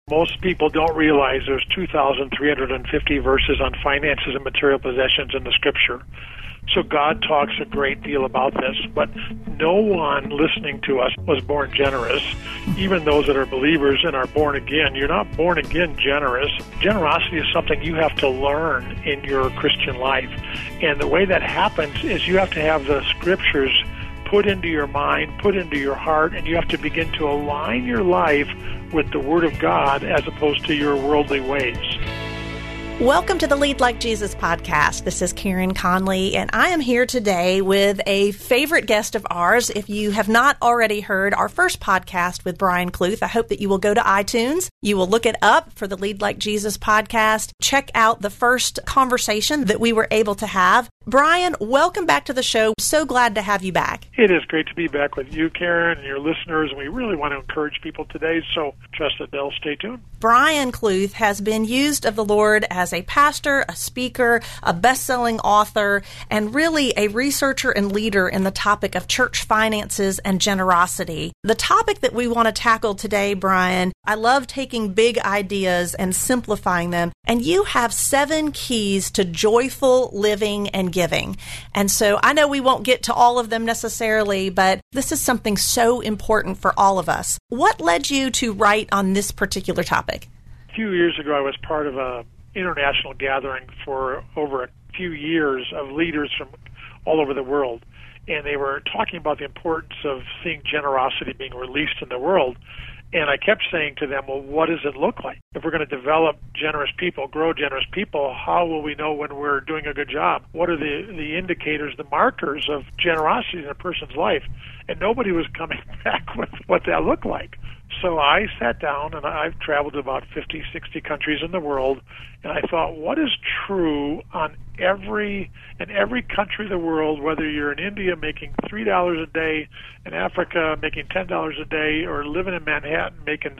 Most people don't realize there's 2,350 verses on finances and material possessions in the Scripture. So God talks a great deal about this, but no one listening to us was born generous. Even those that are believers and are born again, you're not born again generous. Generosity is something you have to learn in your Christian life. And the way that happens is you have to have the Scriptures put into your mind, put into your heart, and you have to begin to align your life with the Word of God as opposed to your worldly ways. Welcome to the Lead Like Jesus podcast. This is Karen Conley, and I am here today with a favorite guest of ours. If you have not already heard our first podcast with Brian Kluth, I hope that you will go to iTunes. You will look it up for the Lead Like Jesus podcast. Check out the first conversation that we were able to have. Brian, welcome back to the show. So glad to have you back. It is great to be back with you, Karen, and your listeners. We really want to encourage people today, so trust that they'll stay tuned. Brian Kluth has been used of the Lord as a pastor, a speaker, a best-selling author, and really a researcher and leader in the topic of church finances and generosity. The topic that we want to tackle today, Brian, I love taking big ideas and simplifying them, and you have 7 keys to joyful living and giving. And so I know we won't get to all of them necessarily, but this is something so important for all of us. What led you to write on this particular topic? A few years ago, I was part of an international gathering for over a few years of leaders from all over the world. And they were talking about the importance of seeing generosity being released in the world. And I kept saying to them, well, what does it look like? If we're going to develop generous people, grow generous people, how will we know when we're doing a good job? What are the indicators, the markers of generosity in a person's life? And nobody was coming back with what that looked like. So I sat down, and I've traveled to about 50, 60 countries in the world, and I thought, what is true in every country of the world, whether you're in India making $3 a day, in Africa making $10 a day, or living in Manhattan making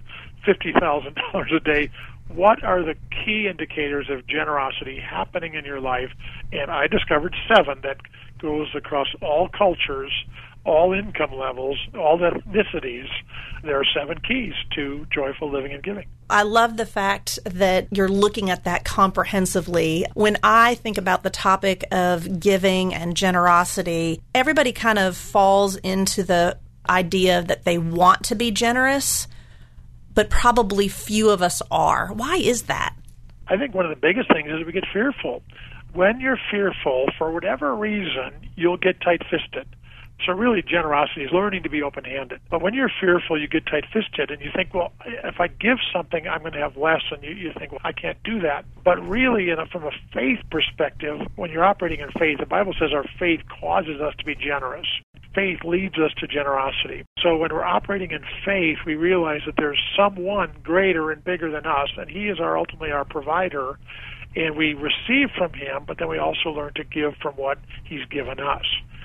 $50,000 a day, what are the key indicators of generosity happening in your life? And I discovered 7 that goes across all cultures, all income levels, all ethnicities. There are 7 keys to joyful living and giving. I love the fact that you're looking at that comprehensively. When I think about the topic of giving and generosity, everybody kind of falls into the idea that they want to be generous, but probably few of us are. Why is that? I think one of the biggest things is we get fearful. When you're fearful, for whatever reason, you'll get tight-fisted. So really, generosity is learning to be open-handed. But when you're fearful, you get tight-fisted, and you think, well, if I give something, I'm going to have less, and you think, well, I can't do that. But really, from a faith perspective, when you're operating in faith, the Bible says our faith causes us to be generous. Faith leads us to generosity. So when we're operating in faith, we realize that there's someone greater and bigger than us, and He is ultimately our provider, and we receive from Him, but then we also learn to give from what He's given us.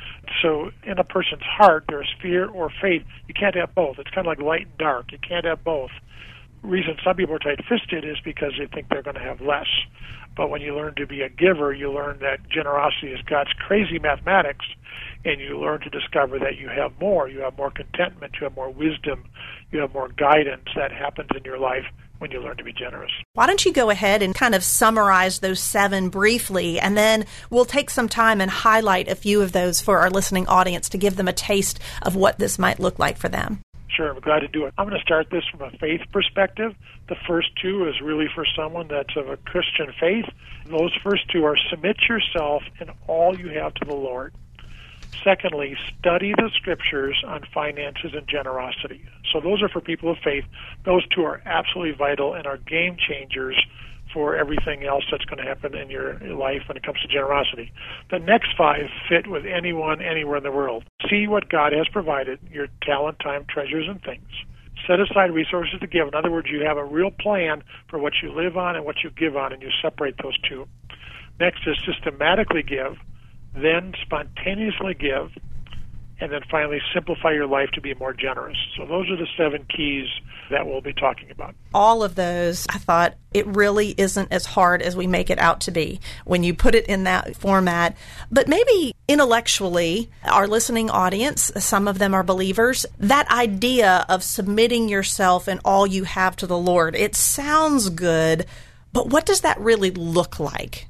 So in a person's heart, there's fear or faith. You can't have both. It's kind of like light and dark. You can't have both. The reason some people are tight-fisted is because they think they're going to have less. But when you learn to be a giver, you learn that generosity is God's crazy mathematics, and you learn to discover that you have more. You have more contentment. You have more wisdom. You have more guidance that happens in your life when you learn to be generous. Why don't you go ahead and kind of summarize those 7 briefly, and then we'll take some time and highlight a few of those for our listening audience to give them a taste of what this might look like for them. Sure, I'm glad to do it. I'm going to start this from a faith perspective. The first 2 is really for someone that's of a Christian faith. Those first 2 are submit yourself in all you have to the Lord. Secondly, study the Scriptures on finances and generosity. So those are for people of faith. Those 2 are absolutely vital and are game changers for everything else that's going to happen in your life when it comes to generosity. The next 5 fit with anyone, anywhere in the world. See what God has provided, your talent, time, treasures, and things. Set aside resources to give. In other words, you have a real plan for what you live on and what you give on, and you separate those 2. Next is systematically give, then spontaneously give, and then finally simplify your life to be more generous. So those are the 7 keys that we'll be talking about. All of those, I thought, it really isn't as hard as we make it out to be when you put it in that format. But maybe intellectually, our listening audience, some of them are believers, that idea of submitting yourself and all you have to the Lord, it sounds good, but what does that really look like?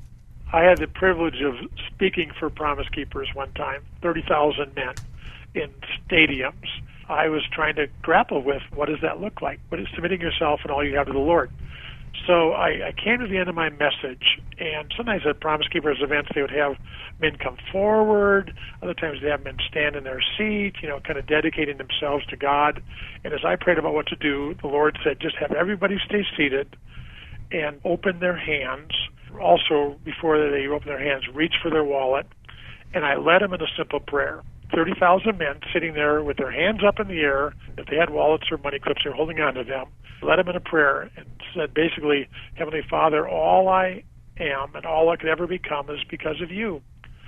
I had the privilege of speaking for Promise Keepers one time, 30,000 men in stadiums. I was trying to grapple with what does that look like? What is submitting yourself and all you have to the Lord? So I came to the end of my message, and sometimes at Promise Keepers events they would have men come forward. Other times they have men stand in their seat, kind of dedicating themselves to God. And as I prayed about what to do, the Lord said, just have everybody stay seated and open their hands. Also, before they open their hands, reach for their wallet. And I led them in a simple prayer. 30,000 men sitting there with their hands up in the air. If they had wallets or money clips, they were holding on to them. Led them in a prayer and said basically, Heavenly Father, all I am and all I could ever become is because of you.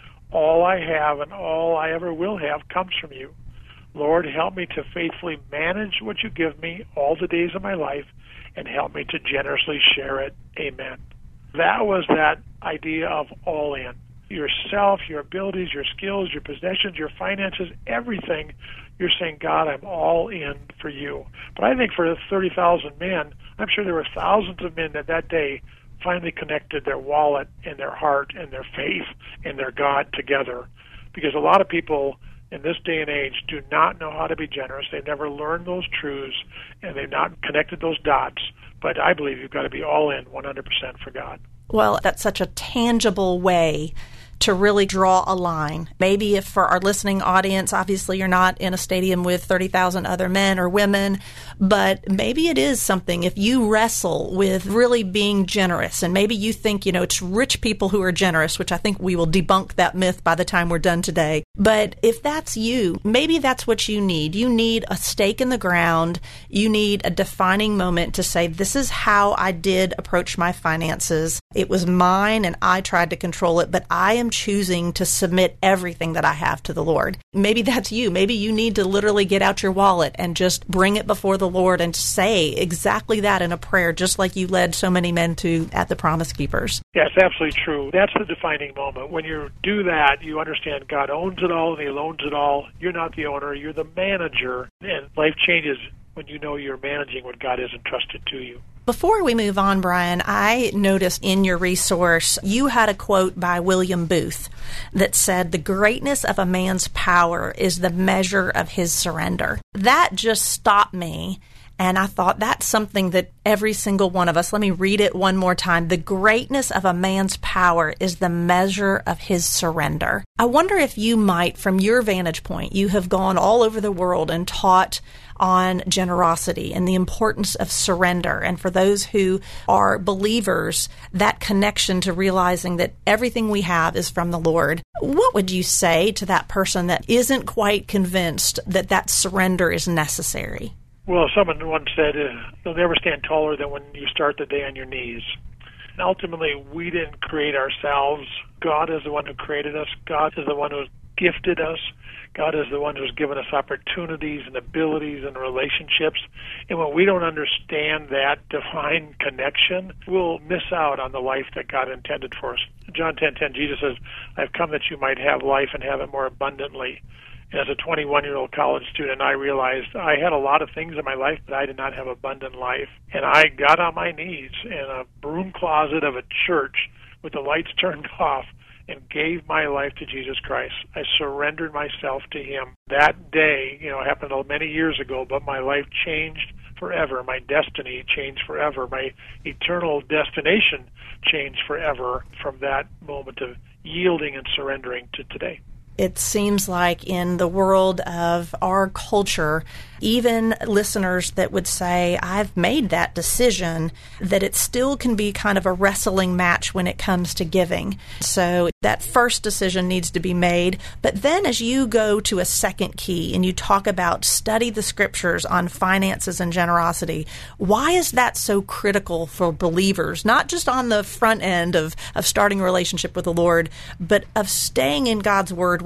All I have and all I ever will have comes from you. Lord, help me to faithfully manage what you give me all the days of my life and help me to generously share it. Amen. That was that idea of all in. Yourself, your abilities, your skills, your possessions, your finances, everything, you're saying, God, I'm all in for you. But I think for the 30,000 men, I'm sure there were thousands of men that day finally connected their wallet and their heart and their faith and their God together. Because a lot of people in this day and age do not know how to be generous. They've never learned those truths, and they've not connected those dots. But I believe you've got to be all in 100% for God. Well, that's such a tangible way to really draw a line. Maybe if for our listening audience, obviously you're not in a stadium with 30,000 other men or women, but maybe it is something if you wrestle with really being generous, and maybe you think, it's rich people who are generous, which I think we will debunk that myth by the time we're done today. But if that's you, maybe that's what you need. You need a stake in the ground. You need a defining moment to say, this is how I did approach my finances. It was mine and I tried to control it, but I am choosing to submit everything that I have to the Lord. Maybe that's you. Maybe you need to literally get out your wallet and just bring it before the Lord and say exactly that in a prayer, just like you led so many men to at the Promise Keepers. Yeah, it's absolutely true. That's the defining moment. When you do that, you understand God owns it all and He loans it all. You're not the owner. You're the manager. And life changes when you know you're managing what God has entrusted to you. Before we move on, Brian, I noticed in your resource you had a quote by William Booth that said, "The greatness of a man's power is the measure of his surrender." That just stopped me. And I thought that's something that every single one of us, let me read it one more time. The greatness of a man's power is the measure of his surrender. I wonder if you might, from your vantage point, you have gone all over the world and taught on generosity and the importance of surrender. And for those who are believers, that connection to realizing that everything we have is from the Lord. What would you say to that person that isn't quite convinced that that surrender is necessary? Well, someone once said, you'll never stand taller than when you start the day on your knees. And ultimately, we didn't create ourselves. God is the one who created us. God is the one who's gifted us. God is the one who's given us opportunities and abilities and relationships. And when we don't understand that divine connection, we'll miss out on the life that God intended for us. John 10:10, Jesus says, "I've come that you might have life and have it more abundantly." As a 21-year-old college student, I realized I had a lot of things in my life, but I did not have abundant life. And I got on my knees in a broom closet of a church with the lights turned off and gave my life to Jesus Christ. I surrendered myself to Him. That day, happened many years ago, but my life changed forever. My destiny changed forever. My eternal destination changed forever from that moment of yielding and surrendering to today. It seems like in the world of our culture, even listeners that would say, I've made that decision, that it still can be kind of a wrestling match when it comes to giving. So that first decision needs to be made. But then as you go to a second key and you talk about study the scriptures on finances and generosity, why is that so critical for believers? Not just on the front end of starting a relationship with the Lord, but of staying in God's Word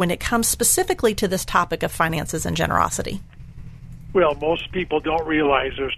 when it comes specifically to this topic of finances and generosity? Well, most people don't realize there's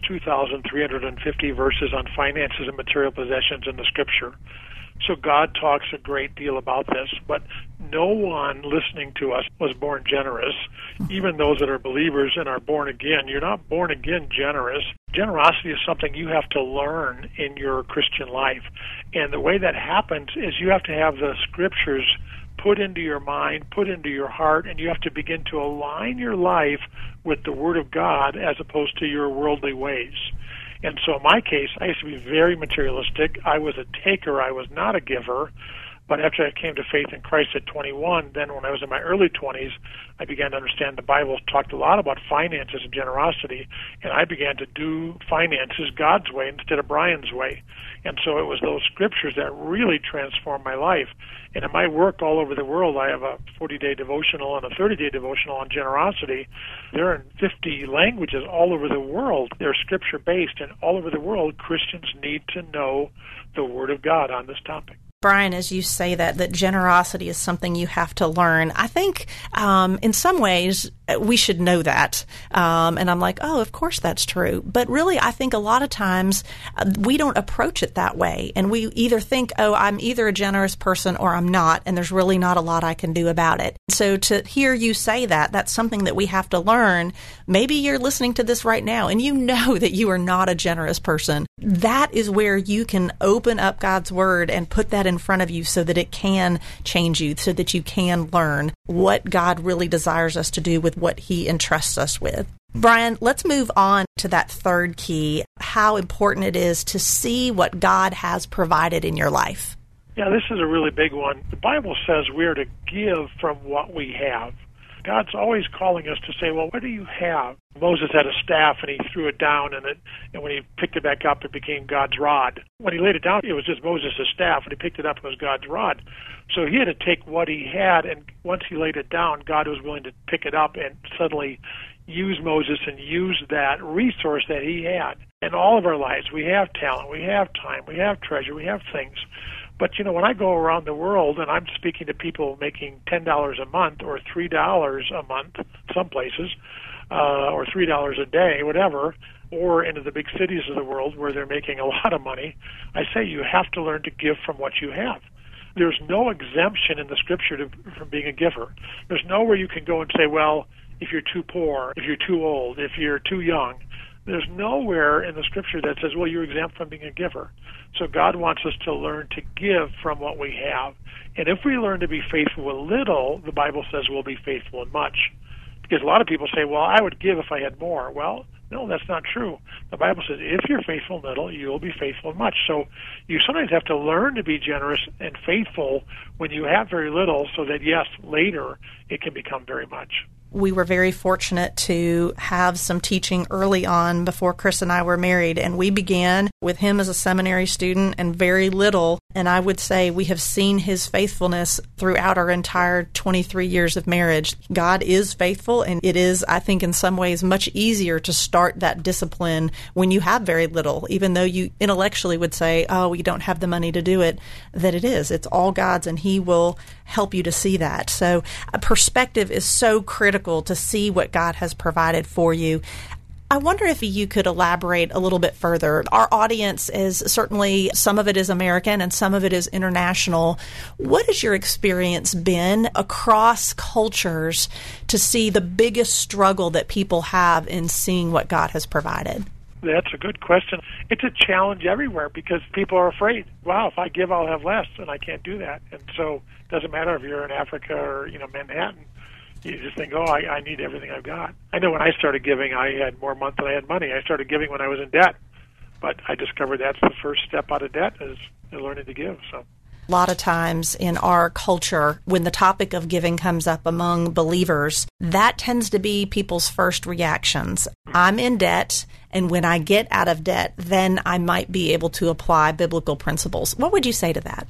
2,350 verses on finances and material possessions in the Scripture. So God talks a great deal about this, but no one listening to us was born generous. Even those that are believers and are born again, you're not born again generous. Generosity is something you have to learn in your Christian life. And the way that happens is you have to have the Scriptures put into your mind, put into your heart, and you have to begin to align your life with the Word of God as opposed to your worldly ways. And so in my case, I used to be very materialistic. I was a taker. I was not a giver. But after I came to faith in Christ at 21, then when I was in my early 20s, I began to understand the Bible talked a lot about finances and generosity, and I began to do finances God's way instead of Brian's way. And so it was those scriptures that really transformed my life. And in my work all over the world, I have a 40-day devotional and a 30-day devotional on generosity. They're in 50 languages all over the world. They're scripture-based, and all over the world, Christians need to know the Word of God on this topic. Brian, as you say that generosity is something you have to learn, I think in some ways we should know that. And I'm like, oh, of course that's true. But really, I think a lot of times we don't approach it that way. And we either think, oh, I'm either a generous person or I'm not, and there's really not a lot I can do about it. So to hear you say that, that's something that we have to learn. Maybe you're listening to this right now and you know that you are not a generous person. That is where you can open up God's Word and put that in front of you so that it can change you, so that you can learn what God really desires us to do with what He entrusts us with. Brian, let's move on to that third key, how important it is to see what God has provided in your life. Yeah, this is a really big one. The Bible says we are to give from what we have. God's always calling us to say, well, what do you have? Moses had a staff, and he threw it down, and when he picked it back up, it became God's rod. When he laid it down, it was just Moses' staff. When he picked it up, it was God's rod. So he had to take what he had, and once he laid it down, God was willing to pick it up and suddenly use Moses and use that resource that he had. In all of our lives, we have talent, we have time, we have treasure, we have things. But, when I go around the world and I'm speaking to people making $10 a month or $3 a month, some places, or $3 a day, whatever, or into the big cities of the world where they're making a lot of money, I say you have to learn to give from what you have. There's no exemption in the Scripture from being a giver. There's nowhere you can go and say, well, if you're too poor, if you're too old, if you're too young. There's nowhere in the Scripture that says, well, you're exempt from being a giver. So God wants us to learn to give from what we have. And if we learn to be faithful with little, the Bible says we'll be faithful in much. Because a lot of people say, well, I would give if I had more. Well, no, that's not true. The Bible says if you're faithful in little, you'll be faithful in much. So you sometimes have to learn to be generous and faithful when you have very little so that, yes, later it can become very much. We were very fortunate to have some teaching early on before Chris and I were married, and we began with him as a seminary student and very little, and I would say we have seen his faithfulness throughout our entire 23 years of marriage. God is faithful, and it is, I think, in some ways much easier to start that discipline when you have very little, even though you intellectually would say, oh, we don't have the money to do it, that it is. It's all God's, and He will help you to see that. So perspective is so critical to see what God has provided for you. I wonder if you could elaborate a little bit further. Our audience is certainly, some of it is American and some of it is international. What has your experience been across cultures to see the biggest struggle that people have in seeing what God has provided? That's a good question. It's a challenge everywhere because people are afraid. Wow, if I give, I'll have less, and I can't do that. And so it doesn't matter if you're in Africa or Manhattan. You just think, oh, I need everything I've got. I know when I started giving, I had more month than I had money. I started giving when I was in debt. But I discovered that's the first step out of debt is learning to give. So a lot of times in our culture, when the topic of giving comes up among believers, that tends to be people's first reactions. I'm in debt, and when I get out of debt, then I might be able to apply biblical principles. What would you say to that?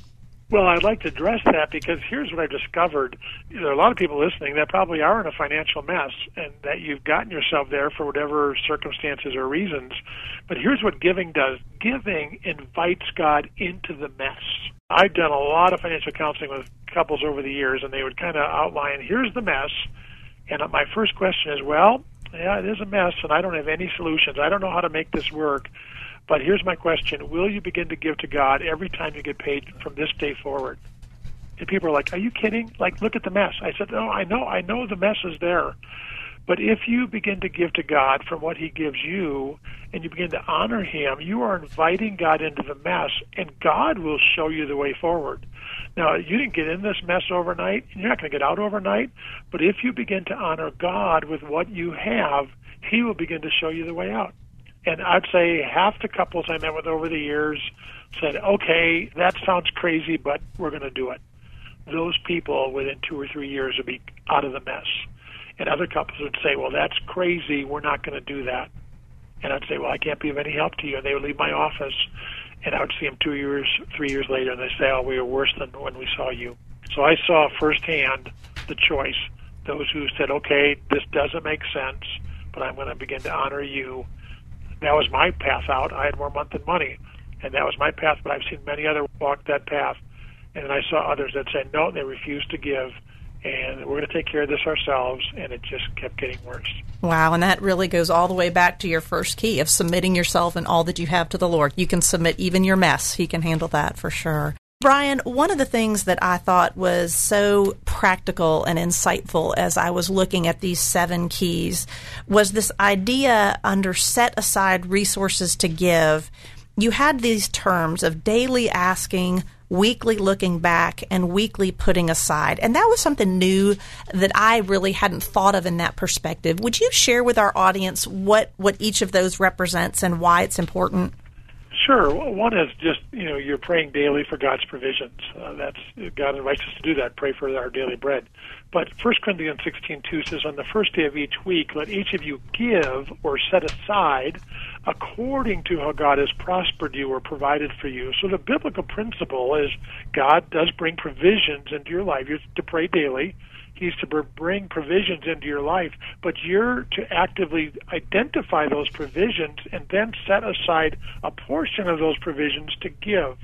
Well, I'd like to address that because here's what I've discovered. There are a lot of people listening that probably are in a financial mess and that you've gotten yourself there for whatever circumstances or reasons. But here's what giving does. Giving invites God into the mess. I've done a lot of financial counseling with couples over the years, and they would kind of outline, here's the mess. And my first question is, well, yeah, it is a mess, and I don't have any solutions. I don't know how to make this work. But here's my question. Will you begin to give to God every time you get paid from this day forward? And people are like, are you kidding? Like, look at the mess. I said, no, I know the mess is there. But if you begin to give to God from what he gives you and you begin to honor him, you are inviting God into the mess, and God will show you the way forward. Now, you didn't get in this mess overnight, and you're not going to get out overnight, but if you begin to honor God with what you have, he will begin to show you the way out. And I'd say half the couples I met with over the years said, okay, that sounds crazy, but we're going to do it. Those people within 2 or 3 years would be out of the mess. And other couples would say, well, that's crazy, we're not going to do that. And I'd say, well, I can't be of any help to you. And they would leave my office, and I would see them 2 years, 3 years later, and they'd say, oh, we were worse than when we saw you. So I saw firsthand the choice. Those who said, okay, this doesn't make sense, but I'm going to begin to honor you. That was my path out. I had more month than money, and that was my path, but I've seen many others walk that path. And then I saw others that said, no, they refused to give, and we're going to take care of this ourselves, and it just kept getting worse. Wow, and that really goes all the way back to your first key of submitting yourself and all that you have to the Lord. You can submit even your mess. He can handle that for sure. Brian, one of the things that I thought was so practical and insightful as I was looking at these 7 keys was this idea under set aside resources to give. You had these terms of daily asking, weekly looking back, and weekly putting aside. And that was something new that I really hadn't thought of in that perspective. Would you share with our audience what each of those represents and why it's important? Sure. One is just, you're praying daily for God's provisions. That's God invites us to do that, pray for our daily bread. But 1 Corinthians 16:2 says, on the first day of each week, let each of you give or set aside according to how God has prospered you or provided for you. So the biblical principle is God does bring provisions into your life. You're to pray daily. He's to bring provisions into your life, but you're to actively identify those provisions and then set aside a portion of those provisions to give.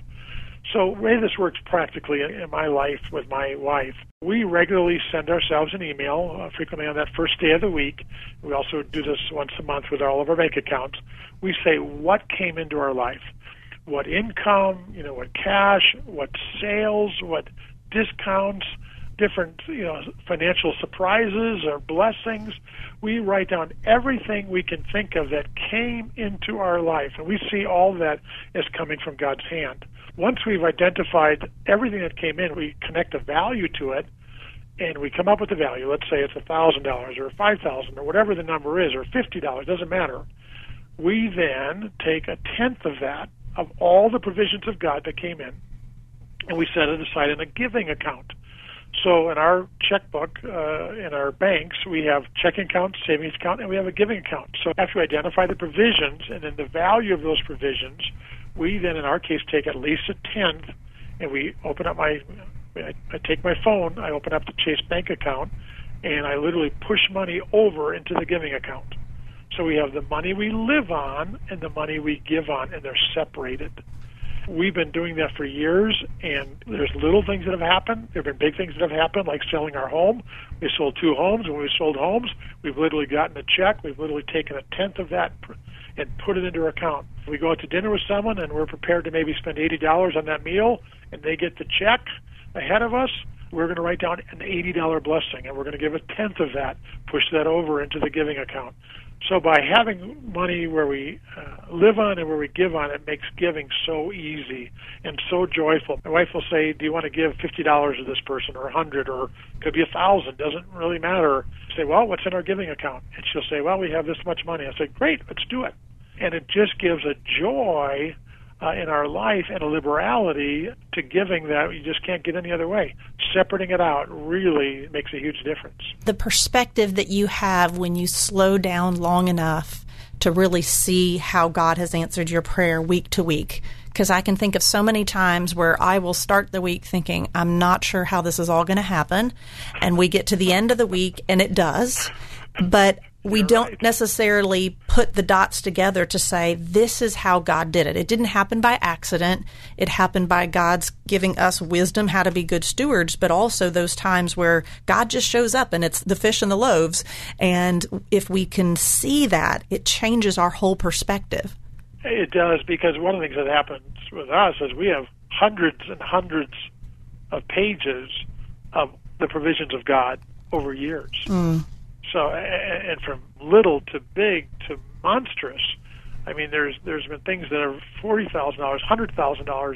So the way this works practically in my life with my wife, we regularly send ourselves an email, frequently on that first day of the week. We also do this once a month with all of our bank accounts. We say what came into our life, what income, what cash, what sales, what discounts, different financial surprises or blessings. We write down everything we can think of that came into our life, and we see all that as coming from God's hand. Once we've identified everything that came in, we connect a value to it, and we come up with a value. Let's say it's $1,000 or $5,000 or whatever the number is, or $50, doesn't matter. We then take 1/10 of that, of all the provisions of God that came in, and we set it aside in a giving account. So in our checkbook, in our banks, we have checking account, savings account, and we have a giving account. So after we identify the provisions and then the value of those provisions, we then, in our case, take at least 1/10, and we open up I take my phone, I open up the Chase Bank account, and I literally push money over into the giving account. So we have the money we live on and the money we give on, and they're separated. We've been doing that for years, and there's little things that have happened. There have been big things that have happened, like selling our home. We sold 2 homes. When we sold homes, we've literally gotten a check. We've literally taken 1/10 of that and put it into our account. If we go out to dinner with someone and we're prepared to maybe spend $80 on that meal, and they get the check ahead of us, we're going to write down an $80 blessing, and we're going to give 1/10 of that, push that over into the giving account. So by having money where we live on and where we give on, it makes giving so easy and so joyful. My wife will say, do you want to give $50 to this person, or $100, or it could be $1,000, doesn't really matter. I say, well, what's in our giving account? And she'll say, well, we have this much money. I say, great, let's do it. And it just gives a joy in our life and a liberality to giving that you just can't get any other way. Separating it out really makes a huge difference. The perspective that you have when you slow down long enough to really see how God has answered your prayer week to week because I can think of so many times where I will start the week thinking, I'm not sure how this is all going to happen. And we get to the end of the week and it does. But we don't necessarily put the dots together to say, this is how God did it. It didn't happen by accident. It happened by God's giving us wisdom how to be good stewards, but also those times where God just shows up and it's the fish and the loaves. And if we can see that, it changes our whole perspective. It does, because one of the things that happens with us is we have hundreds and hundreds of pages of the provisions of God over years. So, and from little to big to monstrous. I mean, there's been things that are $40,000, $100,000,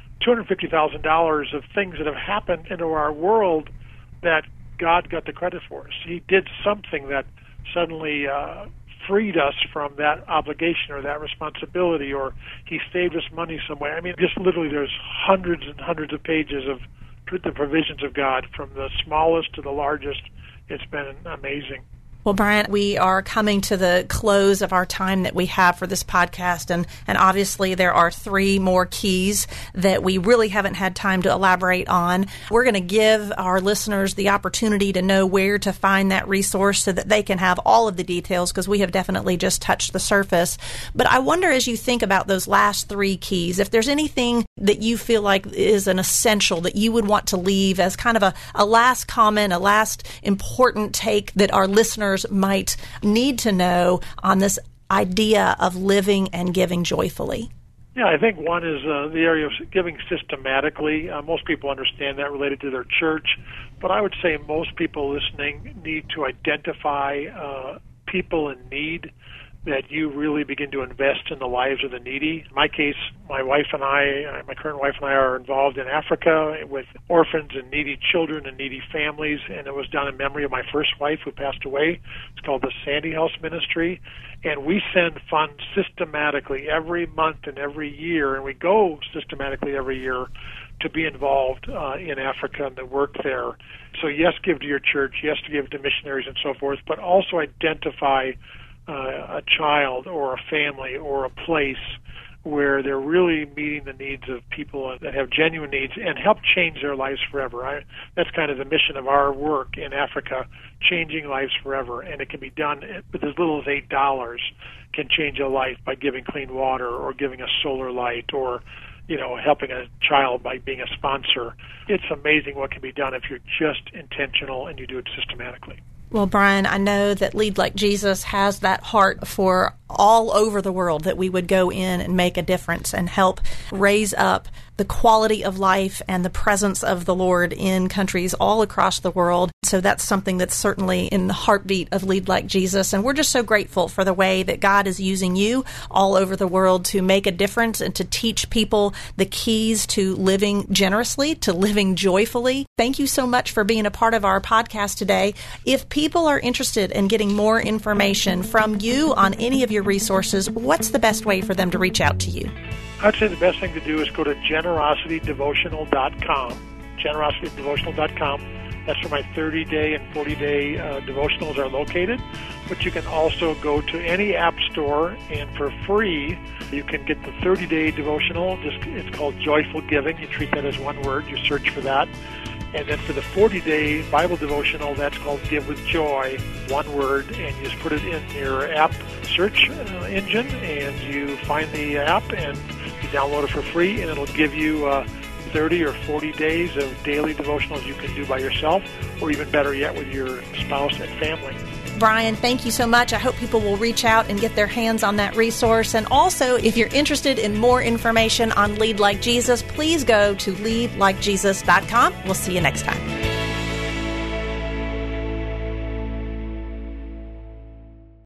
$250,000 of things that have happened into our world that God got the credit for. So He did something that suddenly freed us from that obligation or that responsibility, or He saved us money some way. I mean, just literally, there's hundreds and hundreds of pages of the provisions of God, from the smallest to the largest. It's been amazing. Well, Brian, we are coming to the close of our time that we have for this podcast, and obviously there are 3 more keys that we really haven't had time to elaborate on. We're going to give our listeners the opportunity to know where to find that resource so that they can have all of the details, because we have definitely just touched the surface. But I wonder, as you think about those last 3 keys, if there's anything that you feel like is an essential that you would want to leave as kind of a last comment, a last important take that our listeners might need to know on this idea of living and giving joyfully. Yeah, I think one is the area of giving systematically. Most people understand that related to their church, but I would say most people listening need to identify people in need, that you really begin to invest in the lives of the needy. In my case, my current wife and I are involved in Africa with orphans and needy children and needy families, and it was done in memory of my first wife who passed away. It's called the Sandy House Ministry, and we send funds systematically every month and every year, and we go systematically every year to be involved in Africa and the work there. So yes, give to your church, yes, to give to missionaries and so forth, but also identify a child or a family or a place where they're really meeting the needs of people that have genuine needs and help change their lives forever. That's kind of the mission of our work in Africa, changing lives forever. And it can be done with as little as $8 can change a life by giving clean water or giving a solar light or, helping a child by being a sponsor. It's amazing what can be done if you're just intentional and you do it systematically. Well, Brian, I know that Lead Like Jesus has that heart for all over the world, that we would go in and make a difference and help raise up the quality of life and the presence of the Lord in countries all across the world. So that's something that's certainly in the heartbeat of Lead Like Jesus. And we're just so grateful for the way that God is using you all over the world to make a difference and to teach people the keys to living generously, to living joyfully. Thank you so much for being a part of our podcast today. If people are interested in getting more information from you on any of your resources, what's the best way for them to reach out to you? I'd say the best thing to do is go to generositydevotional.com. Generositydevotional.com. That's where my 30-day and 40-day devotionals are located. But you can also go to any app store, and for free, you can get the 30-day devotional. It's called Joyful Giving. You treat that as one word. You search for that. And then for the 40-day Bible devotional, that's called Give with Joy, one word, and you just put it in your app search engine, and you find the app, and you download it for free, and it'll give you 30 or 40 days of daily devotionals you can do by yourself, or even better yet, with your spouse and family. Brian, thank you so much. I hope people will reach out and get their hands on that resource. And also, if you're interested in more information on Lead Like Jesus, please go to leadlikejesus.com. We'll see you next time.